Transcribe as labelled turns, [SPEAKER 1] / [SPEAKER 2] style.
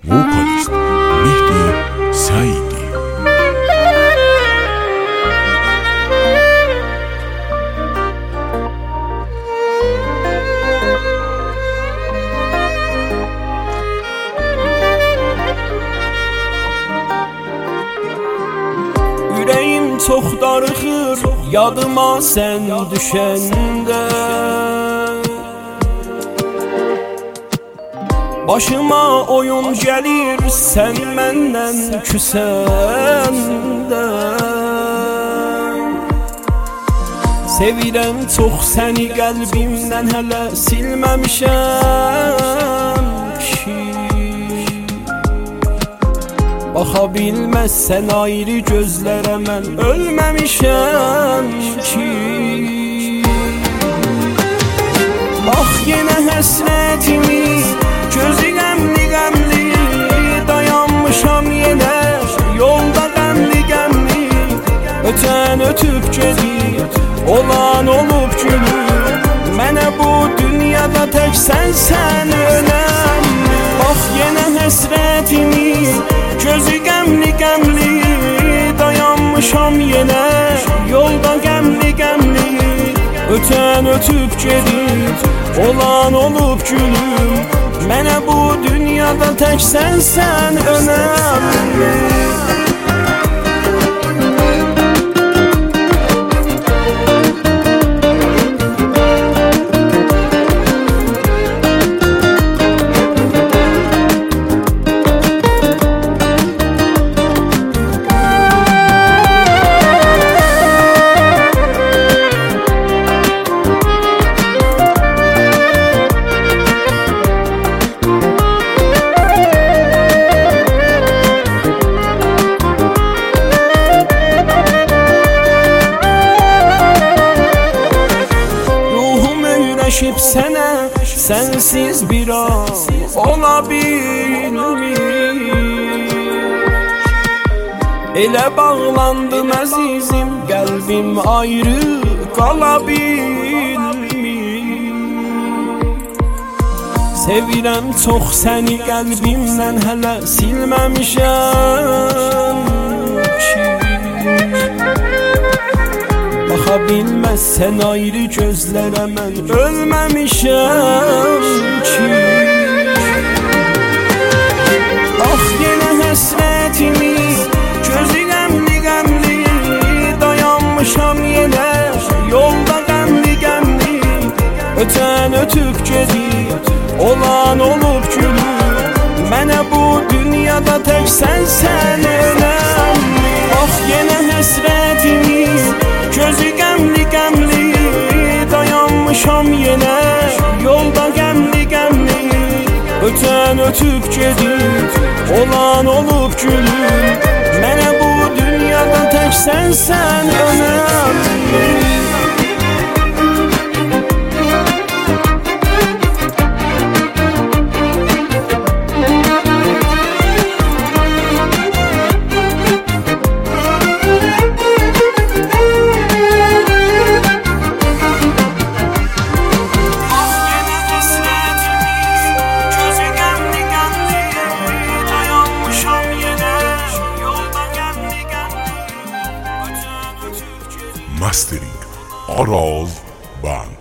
[SPEAKER 1] Vokalist Mehdi Saidi.
[SPEAKER 2] Ürəyim çox darıxır, yadıma sən düşəndə. Başıma oyun gəlir, sən məndən küsəndə. Sevirəm çox səni, qəlbimdən hələ silməmişəm ki. Baxa bilməzsən ayrı gözlərə, mən ölməmişəm ki. Bax yenə həsrətimi, gözü qəmli qəmli, dayanmışam yenə yolda qəmli qəmli. Ötən ötüb gedir, olan olub gülür, mənə bu dünyada tək sənsən önəmli. Bax yenə həsrətimi, gözü qəmli qəmli, dayanmışam yenə yolda qəmli qəmli. Ötən ötüb gedir, olan olub gülüm, mənə bu dünyada tək sənsən önəmli. Sənə sənsiz bir an ola bilmir. Elə bağlandım əzizim, qəlbim ayrı qala bilmir. Sevirəm çox səni, qəlbimdən hələ silməmişəm ki. Baxa bilməzsən ayrı gözlərə, mən ölməmişəm ki. Bax yenə həsrətimi, gözü qəmli qəmli, dayanmışam yenə yolda qəmli qəmli. Ötən ötüb gedir, olan olub gülür, mənə bu dünyada tək sənsən önəmli. Bax yenə həsrətimi, gözü qəmli qəmli, dayanmışam yenə yolda qəmli qəmli. Ötən ötüb gedir, olan olub gülür, mənə bu dünyada tək sənsən önəmli.
[SPEAKER 1] Mastering Araz Band.